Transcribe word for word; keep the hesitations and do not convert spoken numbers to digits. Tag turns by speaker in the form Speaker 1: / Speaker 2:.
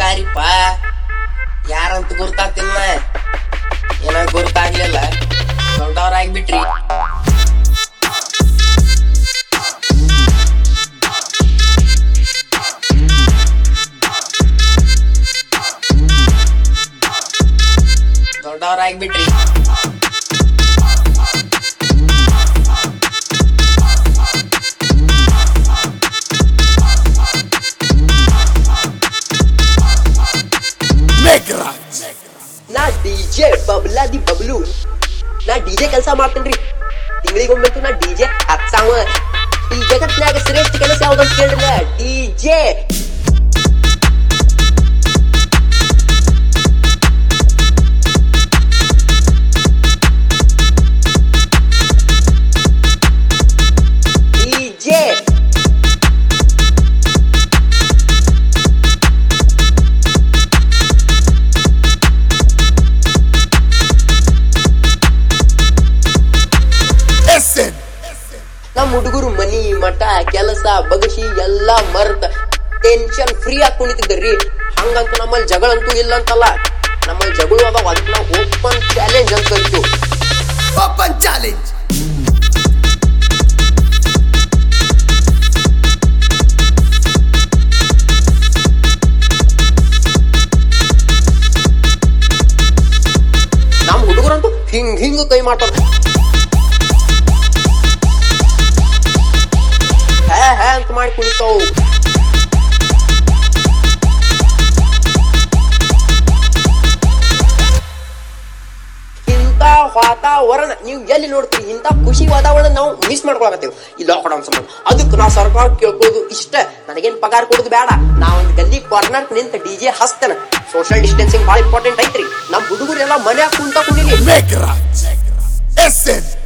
Speaker 1: ಯಾರಿಪ್ಪ ಯಾರಂತ ಗುರ್ತಾತಿಲ್ಲ, ಏನ ಗುರ್ತಾಗ್ಲಿಲ್ಲ, ದೊಡ್ಡವ್ರಾಗ್ಬಿಟ್ರಿ. ದೊಡ್ಡವ್ರಾಗ್ಬಿಟ್ರಿ
Speaker 2: ನಾ ಡಿಜೆ ಬಬ್ಲಾ ದಿ ಬಬ್ಲು. ನಾ ಡಿಜೆ ಕೆಲಸ ಮಾಡ್ತೇನ್ರಿ. ತಿಂಗಳಿಗೊಮ್ಮೆ ನಾ ಡಿಜೆ ಹಚ್ಚಾವ. ಈ ಜಗತ್ನಾಗ ಶ್ರೇಷ್ಠ ಕೆಲಸ ಯಾವ್ದಂತ ಕೇಳ್ರಿ, ಡಿಜೆ. ಡಿಜೆ ನಮ್ ಹುಡುಗರು ಮನಿ ಮಠ ಕೆಲಸ ಬಗಸಿ ಎಲ್ಲಾ ಮರ್ತ ಟೆನ್ಷನ್ ಫ್ರೀ ಆಗಿ ಕುಣಿತಿದ್ರಿ. ಹಂಗಂತ ನಮ್ಮಲ್ಲಿ ಜಗಳ ಅಂತೂ ಇಲ್ಲ ಅಂತಲ್ಲ, ನಮ್ಮಲ್ಲಿ ಜಗಳು ಅದಾವ. ಅದಕ್ಕೆ ನಾವು ಓಪನ್ ಚಾಲೆಂಜ್ ಅಂತ ಕರಿತೀವಿ. ಓಪನ್ ಚಾಲೆಂಜ್ ನಮ್ ಹುಡುಗರಂತೂ ಹಿಂಗ್ ಹಿಂಗ ಕೈ ಮಾಡ್ತಾರ. ಹ್ಯಾ ಹ್ಯಾ ಅಂತ ಮಾಡಿ ಕುಣಿತಾವು. ಇಂಥ ವಾತಾವರಣ ನೀವು ಎಲ್ಲಿ ನೋಡ್ತೀವಿ, ಇಂಥ ಖುಷಿ ವಾತಾವರಣ ನಾವು ಮಿಸ್ ಮಾಡ್ಕೊಳಕತ್ತೀವಿ ಈ ಲಾಕ್ಡೌನ್ ಸಂಬಂಧ. ಅದಕ್ಕೆ ನಾವು ಸರ್ಕಾರ ಕೇಳ್ಕೊಳ್ಳೋದು ಇಷ್ಟ, ನನಗೇನ್ ಪಗಾರ ಕೊಡೋದು ಬೇಡ, ನಾ ಒಂದ್ ಗಲ್ಲಿ ಕಾರ್ನರ್ ನಿಂತ ಡಿಜೆ ಹಸ್ತೇನೆ. ಸೋಷಿಯಲ್ ಡಿಸ್ಟೆನ್ಸಿಂಗ್ ಬಹಳ ಇಂಪಾರ್ಟೆಂಟ್ ಐತ್ರಿ. ನಮ್ ಹುಡುಗರೆಲ್ಲ ಮನ್ಯಾಗ ಕುಂತ ಕುಣಿಲಿ.